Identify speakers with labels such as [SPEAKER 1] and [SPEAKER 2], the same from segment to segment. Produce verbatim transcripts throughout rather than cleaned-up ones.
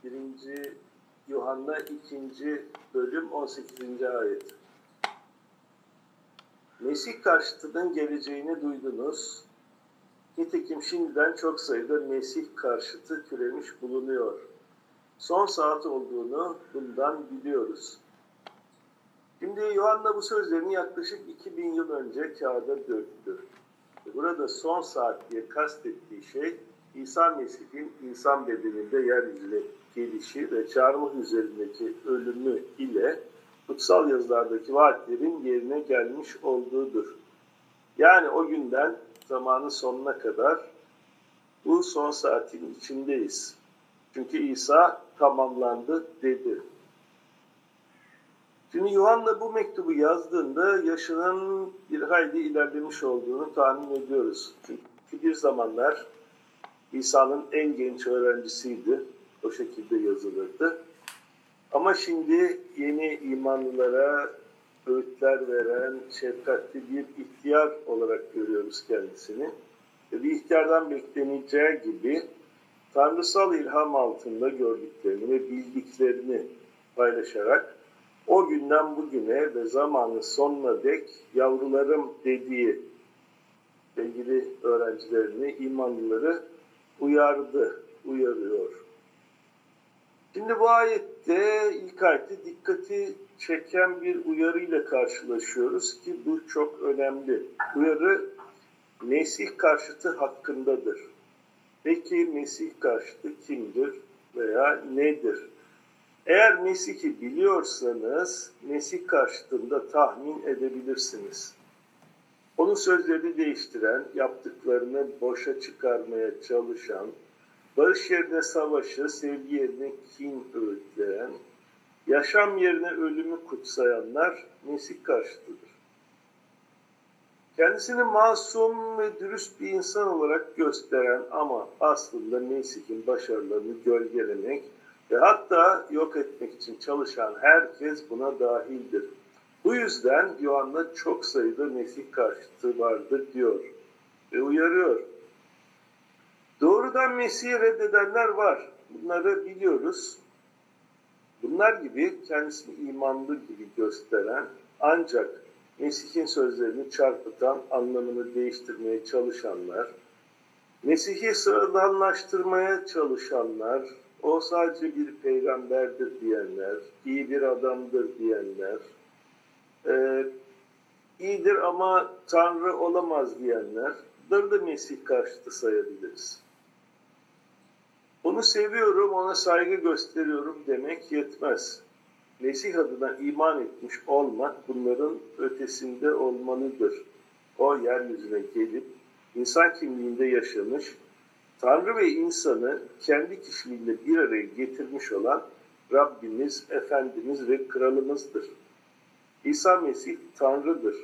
[SPEAKER 1] birinci Yuhanna ikinci bölüm on sekizinci ayet. Mesih karşıtının geleceğini duydunuz. Nitekim şimdiden çok sayıda Mesih karşıtı türemiş bulunuyor. Son saat olduğunu bundan biliyoruz. Şimdi Yuhanna bu sözlerini yaklaşık iki bin yıl önce kağıda döktü. Burada son saat diye kastettiği şey İsa Mesih'in insan bedeninde yeryüzüne gelişi ve çarmıh üzerindeki ölümü ile kutsal yazılardaki vaatlerin yerine gelmiş olduğudur. Yani o günden zamanın sonuna kadar bu son saatin içindeyiz. Çünkü İsa tamamlandı dedi. Şimdi Yuhanna bu mektubu yazdığında yaşının bir hayli ilerlemiş olduğunu tahmin ediyoruz. Çünkü bir zamanlar İsa'nın en genç öğrencisiydi. O şekilde yazılırdı. Ama şimdi yeni imanlılara öğütler veren şefkatli bir ihtiyar olarak görüyoruz kendisini. Ve bir ihtiyardan bekleneceği gibi tanrısal ilham altında gördüklerini ve bildiklerini paylaşarak o günden bugüne ve zamanın sonuna dek yavrularım dediği sevgili öğrencilerini, imanlıları uyardı, uyarıyor. Şimdi bu ayette, ilk ayette dikkati çeken bir uyarıyla karşılaşıyoruz ki bu çok önemli. Uyarı Mesih karşıtı hakkındadır. Peki Mesih karşıtı kimdir veya nedir? Eğer Mesih'i biliyorsanız Mesih karşıtında tahmin edebilirsiniz. Onun sözlerini değiştiren, yaptıklarını boşa çıkarmaya çalışan, barış yerine savaşı, sevgi yerine kin öğütleyen, yaşam yerine ölümü kutsayanlar Mesih karşıtıdır. Kendisini masum ve dürüst bir insan olarak gösteren ama aslında Mesih'in başarılarını gölgelemek ve hatta yok etmek için çalışan herkes buna dahildir. Bu yüzden Yuhanna çok sayıda Mesih karşıtı vardır diyor ve uyarıyor. Doğrudan Mesih'i reddedenler var. Bunları biliyoruz. Bunlar gibi kendisini imanlı gibi gösteren ancak Mesih'in sözlerini çarpıtan, anlamını değiştirmeye çalışanlar, Mesih'i sıradanlaştırmaya çalışanlar, o sadece bir peygamberdir diyenler, iyi bir adamdır diyenler, e, iyidir ama Tanrı olamaz diyenler, bunları da Mesih karşıtı sayabiliriz. Onu seviyorum, ona saygı gösteriyorum demek yetmez. Mesih adına iman etmiş olmak bunların ötesinde olmalıdır. O yeryüzüne gelip insan kimliğinde yaşamış, Tanrı ve insanı kendi kişiliğinde bir araya getirmiş olan Rabbimiz, Efendimiz ve Kralımızdır. İsa Mesih Tanrı'dır.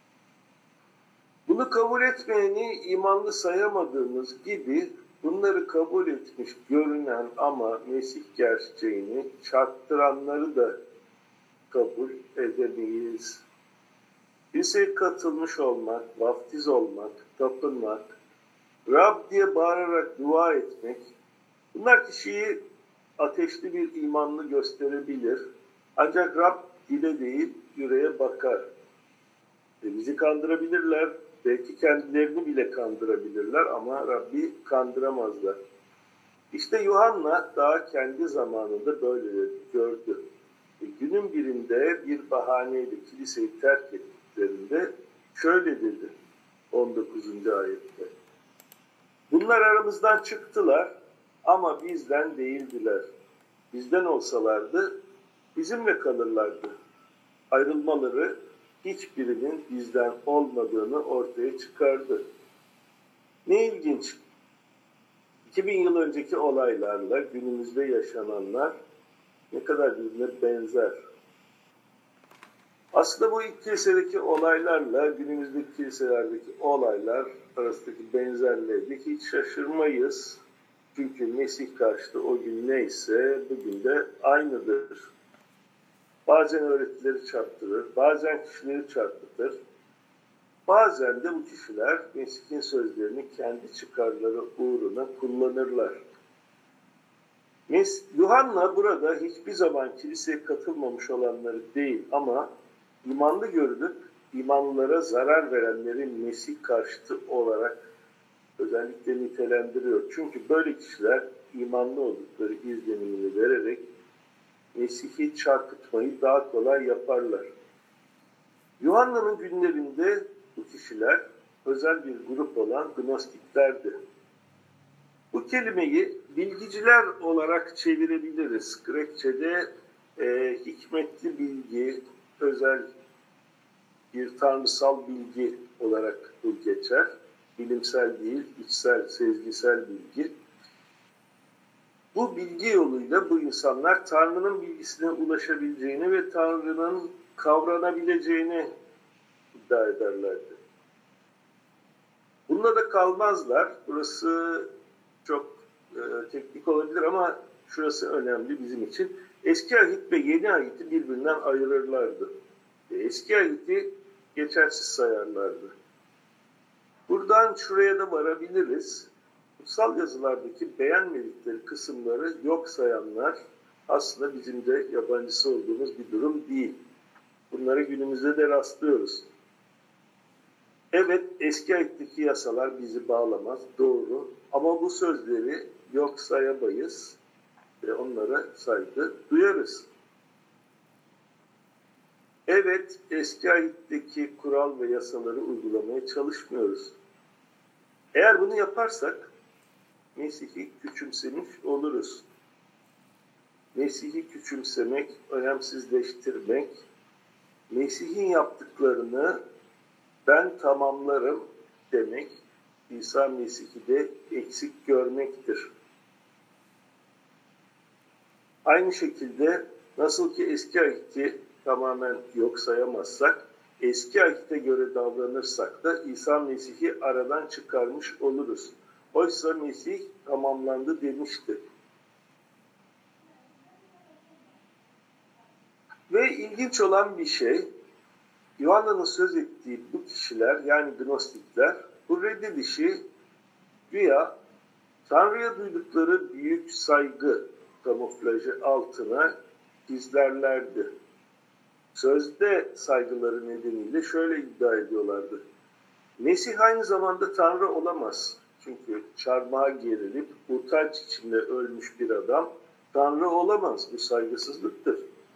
[SPEAKER 1] Bunu kabul etmeyeni imanlı sayamadığımız gibi bunları kabul etmiş görünen ama Mesih gerçeğini çarptıranları da kabul edemeyiz. Bize katılmış olmak, vaftiz olmak, tapınmak, Rab diye bağırarak dua etmek, bunlar kişiyi ateşli bir imanlı gösterebilir. Ancak Rab dile değil, yüreğe bakar. E bizi kandırabilirler, belki kendilerini bile kandırabilirler ama Rabbi kandıramazlar. İşte Yuhanna daha kendi zamanında böyle gördü. E günün birinde bir bahaneyle kiliseyi terk ettiklerinde şöyle dedi on dokuzuncu ayette. Bunlar aramızdan çıktılar ama bizden değildiler. Bizden olsalardı bizimle kalırlardı. Ayrılmaları hiçbirinin bizden olmadığını ortaya çıkardı. Ne ilginç. iki bin yıl önceki olaylarla günümüzde yaşananlar ne kadar birbirine benzer. Aslında bu ilk kilisedeki olaylarla günümüzdeki kiliselerdeki olaylar arasındaki benzerliğe hiç şaşırmayız. Çünkü Mesih karşıtı o gün neyse bugün de aynıdır. Bazen öğretileri çarptırır, bazen kişileri çarpıtır. Bazen de bu kişiler Mesih'in sözlerini kendi çıkarları uğruna kullanırlar. Mes Yuhanna burada hiçbir zaman kiliseye katılmamış olanları değil ama imanlı görülüp imanlılara zarar verenlerin Mesih karşıtı olarak özellikle nitelendiriyor. Çünkü böyle kişiler imanlı oldukları izlenimini vererek Mesih'i çarpıtmayı daha kolay yaparlar. Yuhanna'nın günlerinde bu kişiler özel bir grup olan Gnostiklerdi. Bu kelimeyi bilgiciler olarak çevirebiliriz. Grekçe'de e, hikmetli bilgi, özel bir tanrısal bilgi olarak bu geçer. Bilimsel değil, içsel, sezgisel bilgi. Bu bilgi yoluyla bu insanlar Tanrı'nın bilgisine ulaşabileceğini ve Tanrı'nın kavranabileceğini iddia ederlerdi. Bununla da kalmazlar. Burası çok e, teknik olabilir ama şurası önemli bizim için. Eski ahit ve yeni ahiti birbirinden ayırırlardı. E, eski ahiti geçersiz sayarlardı. Buradan şuraya da varabiliriz. Kutsal yazılardaki beğenmedikleri kısımları yok sayanlar aslında bizim de yabancısı olduğumuz bir durum değil. Bunları günümüzde de rastlıyoruz. Evet, eski ahitteki yasalar bizi bağlamaz, doğru. Ama bu sözleri yok sayamayız ve onlara saygı duyarız. Evet, eski ahitteki kural ve yasaları uygulamaya çalışmıyoruz. Eğer bunu yaparsak Mesih'i küçümsemiş oluruz. Mesih'i küçümsemek, önemsizleştirmek, Mesih'in yaptıklarını ben tamamlarım demek, İsa Mesih'i de eksik görmektir. Aynı şekilde nasıl ki eski ahiti tamamen yok sayamazsak, eski ahite göre davranırsak da İsa Mesih'i aradan çıkarmış oluruz. Oysa Mesih tamamlandı demişti. Ve ilginç olan bir şey, Yuhanna'nın söz ettiği bu kişiler, yani Gnostikler, bu reddedişi güya Tanrı'ya duydukları büyük saygı kamuflajı altına gizlerlerdi. Sözde saygıları nedeniyle şöyle iddia ediyorlardı. Mesih aynı zamanda Tanrı olamaz. Çünkü çarmıha gerilip utanç içinde ölmüş bir adam Tanrı olamaz. Bu saygısızlıktır.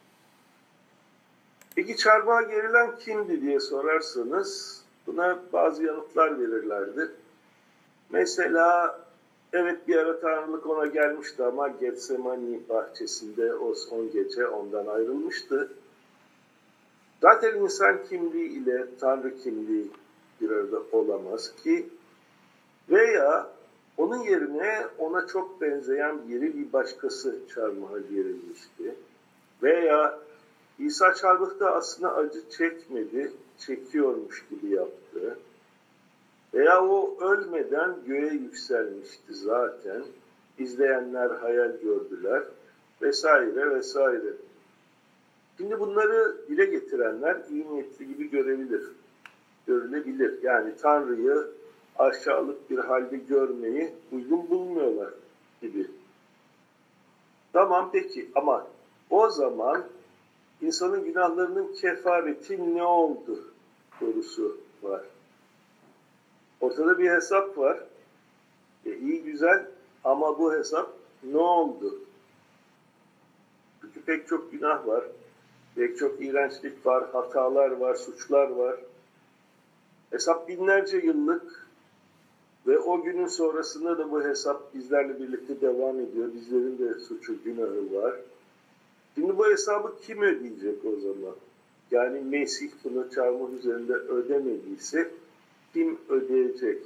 [SPEAKER 1] Peki çarmıha gerilen kimdi diye sorarsanız buna bazı yanıtlar verirlerdi. Mesela evet bir ara Tanrılık ona gelmişti ama Getsemani bahçesinde o son gece ondan ayrılmıştı. Zaten insan kimliği ile Tanrı kimliği bir arada olamaz ki. Veya onun yerine ona çok benzeyen biri bir başkası çarmıha gerilmişti. Veya İsa çarmıhta aslında acı çekmedi, çekiyormuş gibi yaptı. Veya o ölmeden göğe yükselmişti zaten. İzleyenler hayal gördüler vesaire vesaire. Şimdi bunları dile getirenler iyi niyetli gibi görebilir, görülebilir. Yani Tanrı'yı aşağılık bir halde görmeyi uygun bulmuyorlar gibi. Tamam peki ama o zaman insanın günahlarının kefareti ne oldu sorusu var. Ortada bir hesap var. E, iyi güzel ama bu hesap ne oldu? Çünkü pek çok günah var. Pek çok iğrençlik var, hatalar var, suçlar var. Hesap binlerce yıllık ve o günün sonrasında da bu hesap bizlerle birlikte devam ediyor. Bizlerin de suçu, günahı var. Şimdi bu hesabı kim ödeyecek o zaman? Yani Mesih bunu çarmıh üzerinde ödemediyse kim ödeyecek?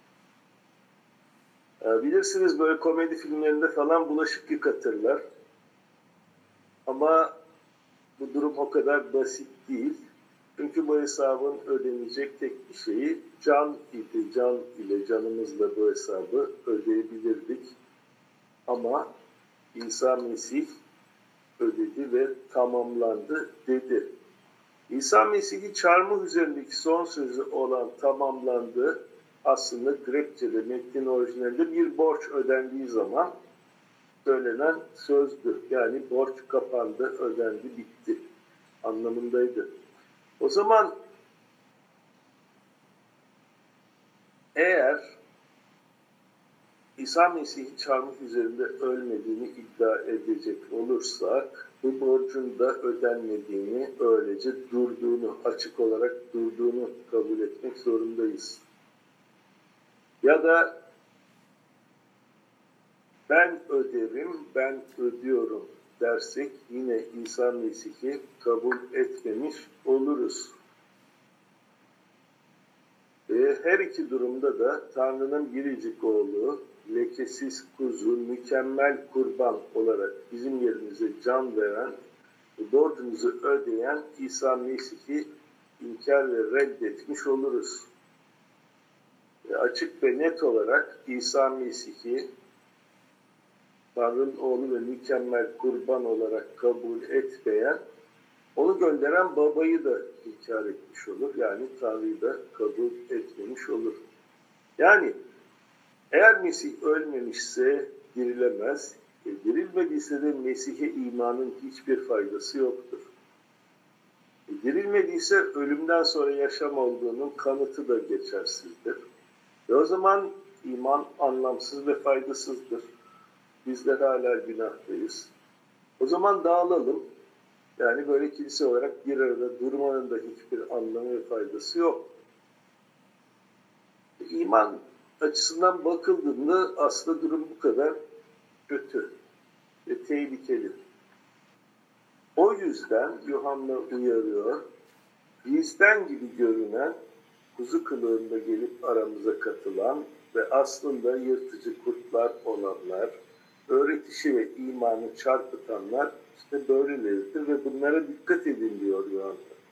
[SPEAKER 1] Bilirsiniz böyle komedi filmlerinde falan bulaşık yıkatırlar. Ama bu durum o kadar basit değil. Çünkü bu hesabın ödenecek tek bir şeyi can idi. Can ile canımızla bu hesabı ödeyebilirdik. Ama İsa Mesih ödedi ve tamamlandı dedi. İsa Mesih'i çarmıh üzerindeki son sözü olan tamamlandı aslında Grekçe'de metnin orijinalinde bir borç ödendiği zaman söylenen sözdü. Yani borç kapandı, ödendi, bitti anlamındaydı. O zaman eğer İsa Mesih'in çarmıh üzerinde ölmediğini iddia edecek olursak, bu borcun da ödenmediğini, öylece durduğunu, açık olarak durduğunu kabul etmek zorundayız. Ya da ben öderim, ben ödüyorum dersek yine İsa Mesih'i kabul etmemiş oluruz. Ve her iki durumda da Tanrı'nın biricik oğlu, lekesiz kuzu, mükemmel kurban olarak bizim yerimize can veren, borcumuzu ödeyen İsa Mesih'i inkar ve reddetmiş oluruz. Ve açık ve net olarak İsa Mesih'i Tanrı'nın oğlu ve mükemmel kurban olarak kabul etmeyen, onu gönderen babayı da inkar etmiş olur. Yani Tanrı'yı da kabul etmemiş olur. Yani eğer Mesih ölmemişse dirilemez, e, dirilmediyse de Mesih'e imanın hiçbir faydası yoktur. E, dirilmediyse ölümden sonra yaşam olduğunun kanıtı da geçersizdir. Ve o zaman iman anlamsız ve faydasızdır. Bizler hala günahtayız. O zaman dağılalım. Yani böyle kilise olarak bir arada durmanın da hiçbir anlamı ve faydası yok. İman açısından bakıldığında aslında durum bu kadar kötü ve tehlikeli. O yüzden Yuhanna uyarıyor, bizden gibi görünen, kuzu kılığında gelip aramıza katılan ve aslında yırtıcı kurtlar olanlar, öğretişi ve imanı çarpıtanlar işte böyleleridir ve bunlara dikkat edin diyor Yuhanna.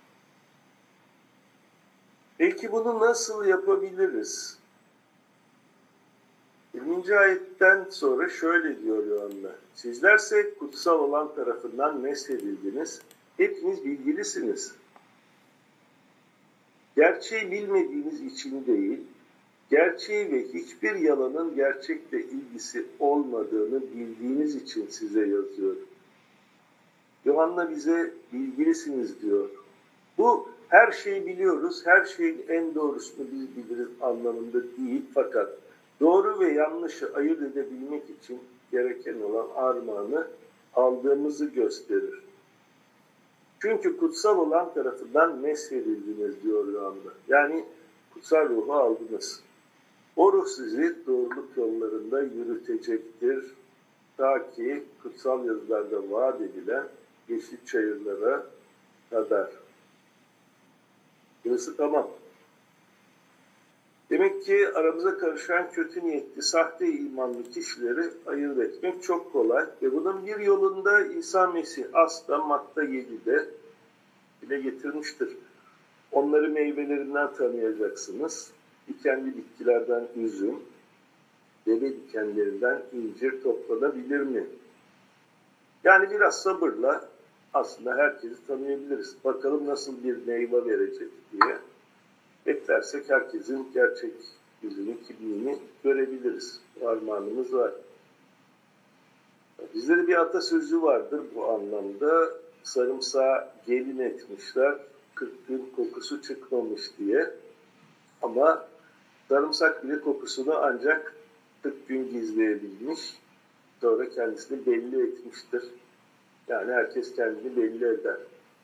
[SPEAKER 1] Peki bunu nasıl yapabiliriz? yirminci ayetten sonra şöyle diyor Yuhanna. Sizlerse kutsal olan tarafından meshedildiniz. Hepiniz bilgilisiniz. Gerçeği bilmediğiniz için değil, gerçeği ve hiçbir yalanın gerçekle ilgisi olmadığını bildiğiniz için size yazıyorum. Yuhanna bize bilgilisiniz diyor. Bu her şeyi biliyoruz, her şeyin en doğrusunu biz biliriz anlamında değil. Fakat doğru ve yanlışı ayırt edebilmek için gereken olan armağanı aldığımızı gösterir. Çünkü kutsal olan tarafından meshedildiniz diyor Yuhanna. Yani kutsal ruhu aldınız. O ruh sizi doğruluk yollarında yürütecektir. Ta ki kutsal yazılarda vaat edilen yeşil çayırlara kadar. Burası tamam. Demek ki aramıza karışan kötü niyetli, sahte imanlı kişileri ayırt etmek çok kolay. Ve bunun bir yolunda İsa Mesih asla Matta yedide dile getirmiştir. Onları meyvelerinden tanıyacaksınız. Dikenli bitkilerden üzüm, deve dikenlerinden incir toplanabilir mi? Yani biraz sabırla aslında herkesi tanıyabiliriz. Bakalım nasıl bir meyve verecek diye. Beklersek herkesin gerçek yüzünü, kimliğini görebiliriz. Armağanımız var. Bizde de bir atasözü vardır bu anlamda. Sarımsağı gelin etmişler, kırk gün kokusu çıkmamış diye. Ama sarımsak bile kokusunu ancak kırk gün gizleyebilmiş. Sonra kendisini belli etmiştir. Yani herkes kendini belli eder.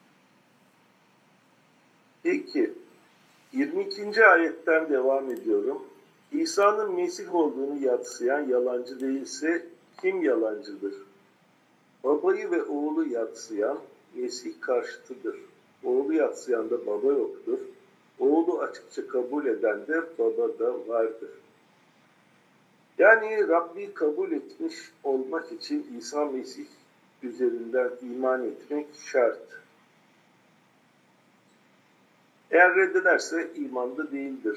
[SPEAKER 1] Peki, yirmi ikinci ayetten devam ediyorum. İsa'nın Mesih olduğunu yatsıyan yalancı değilse kim yalancıdır? Babayı ve oğlu yatsıyan Mesih karşıtıdır. Oğlu yatsıyan da baba yoktur. Oğlu açıkça kabul eden de baba da vardır. Yani Rabbi kabul etmiş olmak için İsa Mesih üzerinden iman etmek şart. Eğer reddederse imanda değildir.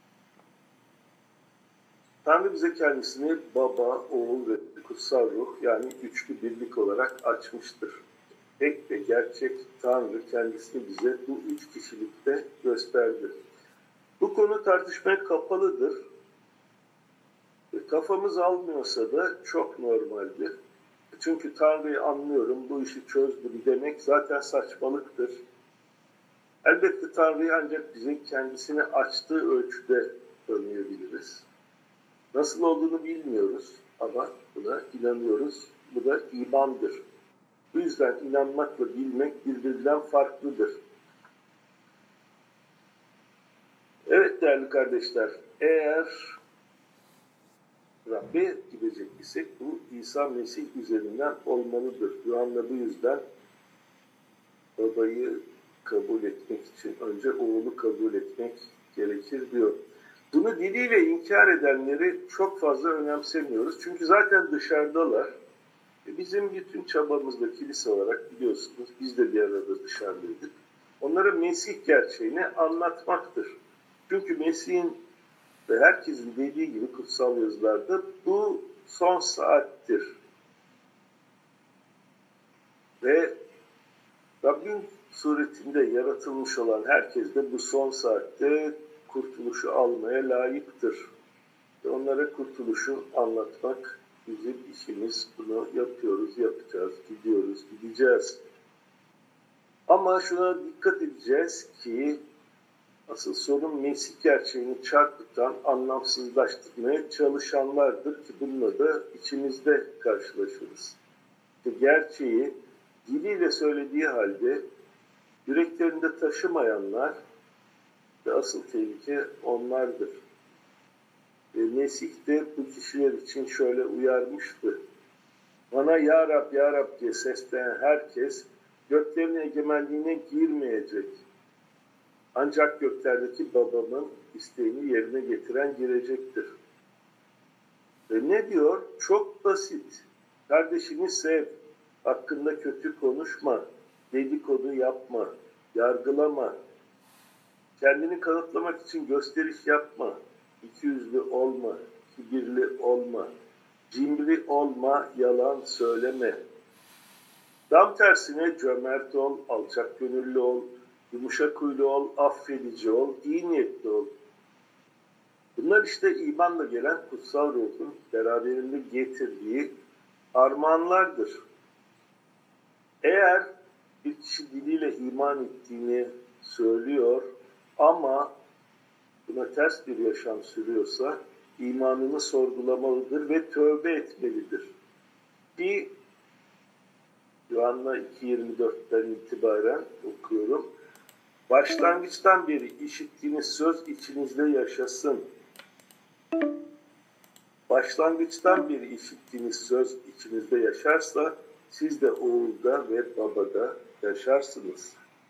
[SPEAKER 1] Tanrı bize kendisini baba, oğul ve kutsal ruh yani üçlü birlik olarak açmıştır. Tek ve gerçek Tanrı kendisini bize bu üç kişilikte gösterdi. Bu konu tartışmaya kapalıdır. Kafamız almıyorsa da çok normaldir. çünkü Tanrı'yı anlıyorum, bu işi çözdüm demek zaten saçmalıktır. Elbette Tanrı'yı ancak bize kendisini açtığı ölçüde tanıyabiliriz. Nasıl olduğunu bilmiyoruz ama buna inanıyoruz. Bu da imandır. Bu yüzden inanmakla bilmek birbirinden farklıdır. Evet değerli kardeşler, eğer Rabbe gidecek isek bu İsa Mesih üzerinden olmalıdır. Yuhanna bu yüzden babayı kabul etmek için önce oğlu kabul etmek gerekir diyor. Bunu diliyle inkar edenleri çok fazla önemsemiyoruz. Çünkü zaten dışarıdalar. Bizim bütün çabamızda kilise olarak biliyorsunuz biz de bir arada dışarıdaydık. Onlara Mesih gerçeğini anlatmaktır. Çünkü Mesih'in ve herkesin dediği gibi kutsal yazılarda bu son saattir. Ve Rabbin suretinde yaratılmış olan herkes de bu son saatte kurtuluşu almaya layıktır. Ve onlara kurtuluşu anlatmak bizim işimiz. Bunu yapıyoruz, yapacağız, gidiyoruz, gideceğiz. Ama şuna dikkat edeceğiz ki asıl sorun Mesih gerçeğini çarpıtan, anlamsızlaştırmaya çalışanlardır ki bununla da içimizde karşılaşırız. İşte gerçeği diliyle söylediği halde yüreklerinde taşımayanlar ve asıl tehlike onlardır. Ve Mesih de bu kişiler için şöyle uyarmıştı. Bana Ya Rab, Ya Rab diye seslenen herkes göklerin egemenliğine girmeyecek. Ancak göklerdeki babamın isteğini yerine getiren girecektir. Ve ne diyor? Çok basit. Kardeşini sev, hakkında kötü konuşma, dedikodu yapma, yargılama, kendini kanıtlamak için gösteriş yapma, ikiyüzlü olma, kibirli olma, cimri olma, yalan söyleme. Tam tersine cömert ol, alçak gönüllü ol, yumuşak huylu ol, affedici ol, iyi niyetli ol. Bunlar işte imanla gelen kutsal ruhun beraberinde getirdiği armağanlardır. Eğer bir kişi diliyle iman ettiğini söylüyor ama buna ters bir yaşam sürüyorsa imanını sorgulamalıdır ve tövbe etmelidir. Ki Yuhanna iki yirmi dörtten itibaren okuyorum. Başlangıçtan beri işittiğiniz söz içinizde yaşasın. Başlangıçtan beri işittiğiniz söz içinizde yaşarsa siz de oğulda ve babada yaşarsınız.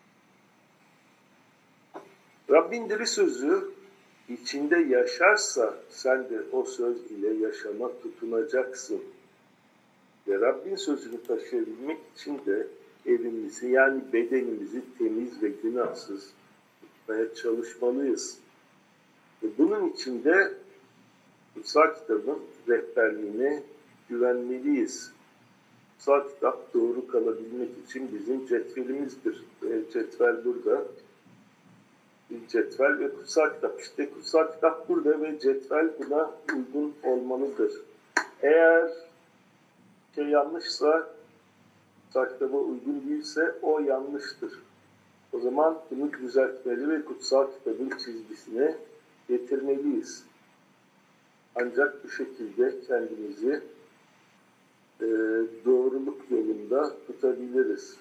[SPEAKER 1] Rabbin diri sözü içinde yaşarsa sen de o söz ile yaşama tutunacaksın. Ve Rabbin sözünü taşıyabilmek için de evimizi yani bedenimizi temiz ve günahsız tutmaya çalışmalıyız. Ve bunun için de kutsal kitabın rehberliğine güvenmeliyiz. Kutsal kitap doğru kalabilmek için bizim cetvelimizdir. Ve cetvel burada. Bir cetvel ve kutsal kitap. İşte kutsal kitap burada ve cetvel buna uygun olmalıdır. Eğer şey yanlışsa, kutsal kitaba uygun değilse o yanlıştır. O zaman bunu düzeltmeli ve kutsal kitabın çizgisine getirmeliyiz. Ancak bu şekilde kendimizi e, doğruluk yolunda tutabiliriz.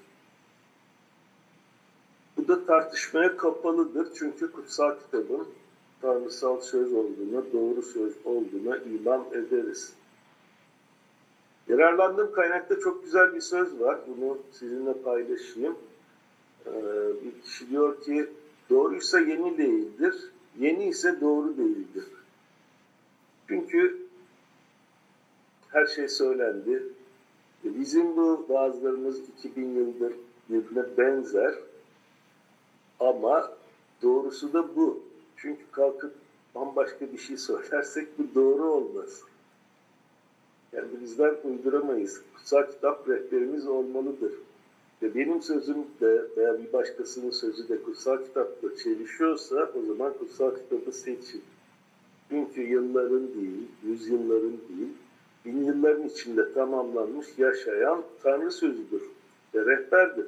[SPEAKER 1] Bu da tartışmaya kapalıdır. Çünkü kutsal kitabın tanrısal söz olduğuna, doğru söz olduğuna iman ederiz. Yararlandığım kaynakta çok güzel bir söz var. Bunu sizinle paylaşayım. Ee, bir kişi diyor ki, doğruysa yeni değildir, yeni ise doğru değildir. Çünkü her şey söylendi. Bizim bu bazılarımız iki bin yıldır birbirine benzer. Ama doğrusu da bu. Çünkü kalkıp bambaşka bir şey söylersek bu doğru olmaz. Kendimizden uyduramayız. Kutsal kitap rehberimiz olmalıdır. Ve benim sözüm de veya bir başkasının sözü de kutsal kitapla çelişiyorsa o zaman kutsal kitabı seçin. Çünkü yılların değil, yüzyılların değil, bin yılların içinde tamamlanmış yaşayan Tanrı sözüdür ve rehberdir.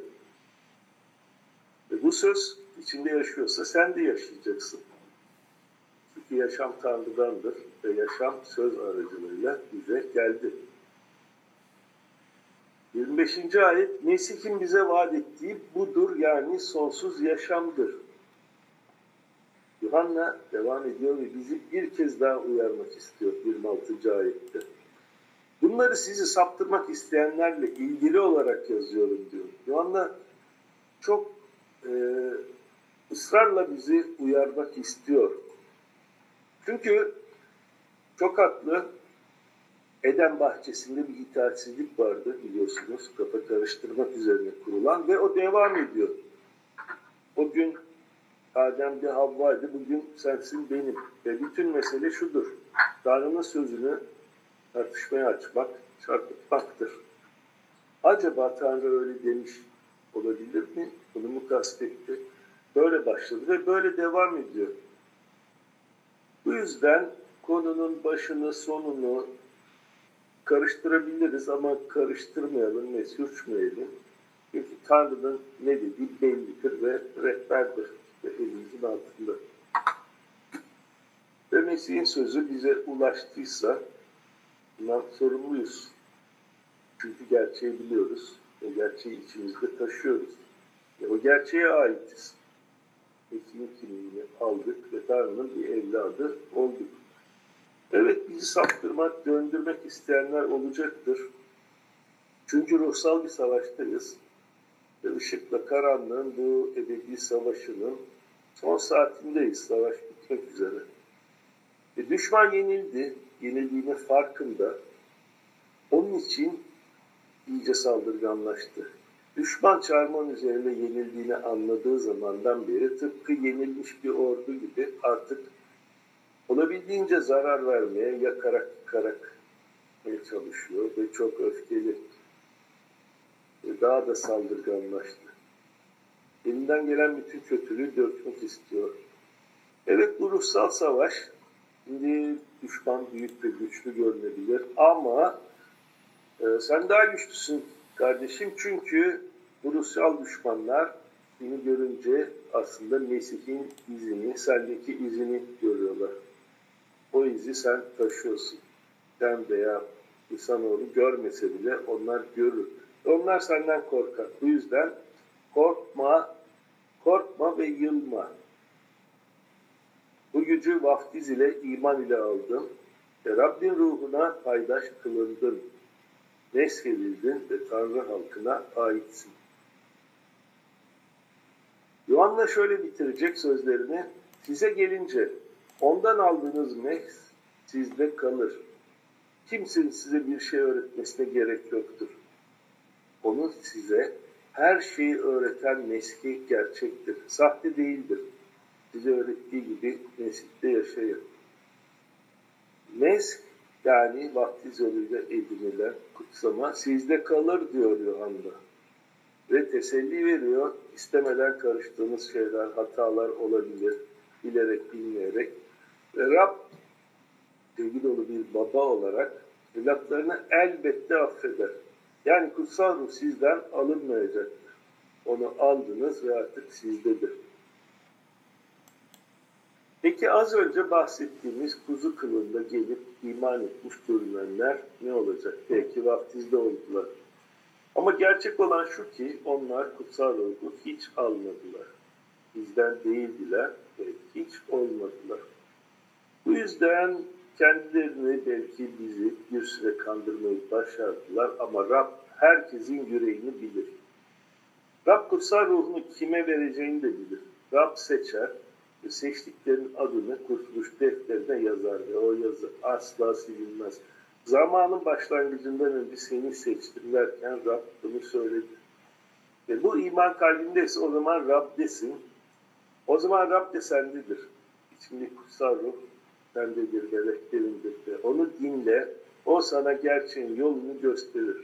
[SPEAKER 1] Ve bu söz içinde yaşıyorsa sen de yaşayacaksın. Çünkü yaşam Tanrı'dandır ve yaşam söz aracılığıyla bize geldi. yirmi beşinci ayet, Mesih'in bize vaat ettiği budur, yani sonsuz yaşamdır. Yuhanna devam ediyor ve bizi bir kez daha uyarmak istiyor yirmi altıncı ayette. Bunları sizi saptırmak isteyenlerle ilgili olarak yazıyorum diyor. Yuhanna çok e, ısrarla bizi uyarmak istiyor. Çünkü çok haklı. Eden bahçesinde bir itaatsizlik vardı biliyorsunuz. Kafa karıştırmak üzerine kurulan ve o devam ediyor. O gün Adem'de Havva'ydı, bugün sensin benim. Ve bütün mesele şudur. Tanrı'nın sözünü tartışmaya açmak, çarpıtmaktır. Acaba Tanrı öyle demiş olabilir mi? Bunu mu kastetti? Böyle başladı ve böyle devam ediyor. Bu yüzden konunun başını, sonunu karıştırabiliriz ama karıştırmayalım ve sürçmeyelim. Çünkü Tanrı'nın ne dediği bellidir ve rehberdir ve elimizin altında. Ve Mesih'in sözü bize ulaştıysa bundan sorumluyuz. Çünkü gerçeği biliyoruz ve gerçeği içimizde taşıyoruz. Ve o gerçeğe aitiz. Mesih'in kimliğini aldık ve Tanrı'nın bir evladı olduk. Evet, bizi saptırmak, döndürmek isteyenler olacaktır. Çünkü ruhsal bir savaştayız. Ve ışıkla karanlığın bu ebedi savaşının son saatindeyiz. Savaş bitmek üzere. Ve düşman yenildi, yenildiğinin farkında. Onun için iyice saldırganlaştı. Düşman çarmıhın üzerinde yenildiğini anladığı zamandan beri tıpkı yenilmiş bir ordu gibi artık olabildiğince zarar vermeye, yakarak yıkarak çalışıyor ve çok öfkeli. Ve daha da saldırganlaştı. Elinden gelen bütün kötülüğü dökmek istiyor. Evet, bu ruhsal savaş, şimdi düşman büyük ve güçlü görünebilir ama e, sen daha güçlüsün kardeşim, çünkü bu ruhsal düşmanlar seni görünce aslında Mesih'in izini, sendeki izini görüyorlar. O izi sen taşıyorsun. Sen veya insanoğlu görmese bile onlar görür. Onlar senden korkar. Bu yüzden korkma, korkma ve yılma. Bu gücü vaftiz ile, iman ile aldın. Ve Rabbin ruhuna paydaş kılındın. Neshedildin ve Tanrı halkına aitsin. Yuhanna şöyle bitirecek sözlerini. Size gelince ondan aldığınız mehs sizde kalır. Kimsenin size bir şey öğretmesine gerek yoktur. Onun size her şeyi öğreten Mesih gerçektir. Sahte değildir. Size öğrettiği gibi Mesih'te yaşayın. Mesh, yani vaftiz yoluyla edinilen kutsama sizde kalır diyor Yuhanna. Ve teselli veriyor. İstemeden karıştığınız şeyler, hatalar olabilir. Bilerek, bilmeyerek. Ve Rab, sevgi dolu bir baba olarak evlatlarını elbette affeder. Yani kutsal ruh sizden alınmayacaktır. Onu aldınız ve artık sizdedir. Peki az önce bahsettiğimiz kuzu kılığında gelip iman etmiş görünenler ne olacak? Belki vaftizde oldular. Ama gerçek olan şu ki onlar kutsal ruhu hiç almadılar. Bizden değildiler ve hiç olmadılar. Bu yüzden kendilerini belki bizi bir süre kandırmayı başardılar ama Rab herkesin yüreğini bilir. Rab kutsal ruhunu kime vereceğini de bilir. Rab seçer ve seçtiklerin adını kurtuluş defterine yazar ve o yazı asla silinmez. Zamanın başlangıcından önce seni seçtim derken Rab bunu söyledi. Ve bu iman kalbindeyse o zaman Rab desin. O zaman Rab de sendedir. İçindeki kutsal ruh sendedir, meleklerindir de. Onu dinle, o sana gerçeğin yolunu gösterir.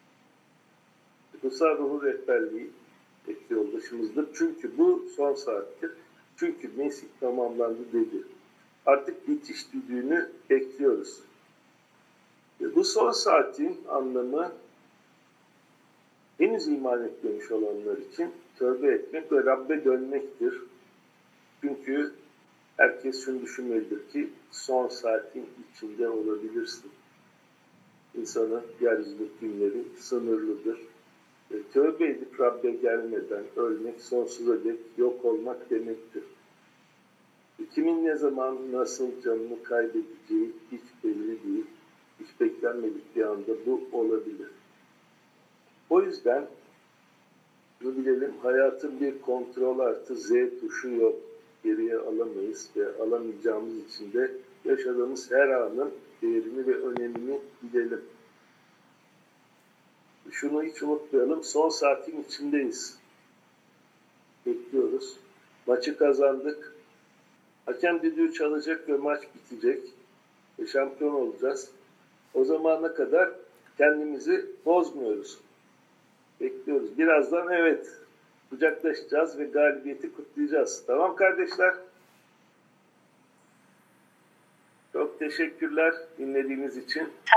[SPEAKER 1] Kutsal ruhun rehberliği tek yoldaşımızdır. Çünkü bu son saattir. Çünkü Mesih tamamlandı dedi. Artık bitiş düdüğünü bekliyoruz. Ve bu son saatin anlamı henüz iman etmemiş olanlar için tövbe etmek ve Rabbe dönmektir. Çünkü herkes şunu düşünmelidir ki son saatin içinde olabilirsin. İnsanın yeryüzündeki günleri sınırlıdır. E, tövbe edip Rabbe gelmeden ölmek sonsuza dek yok olmak demektir. E, kimin ne zaman nasıl canını kaybedeceği hiç belli değil. Hiç beklenmedik bir anda bu olabilir. O yüzden bunu bilelim, hayatın bir kontrol artı Z tuşu yok. Geriye alamayız ve alamayacağımız için de yaşadığımız her anın değerini ve önemini bilelim. Şunu hiç unutmayalım, son saatin içindeyiz. Bekliyoruz. Maçı kazandık. Hakem düdüğü çalacak ve maç bitecek. Ve şampiyon olacağız. O zamana kadar kendimizi bozmuyoruz. Bekliyoruz. Birazdan evet kucaklaşacağız ve galibiyeti kutlayacağız. Tamam kardeşler? Çok teşekkürler dinlediğiniz için.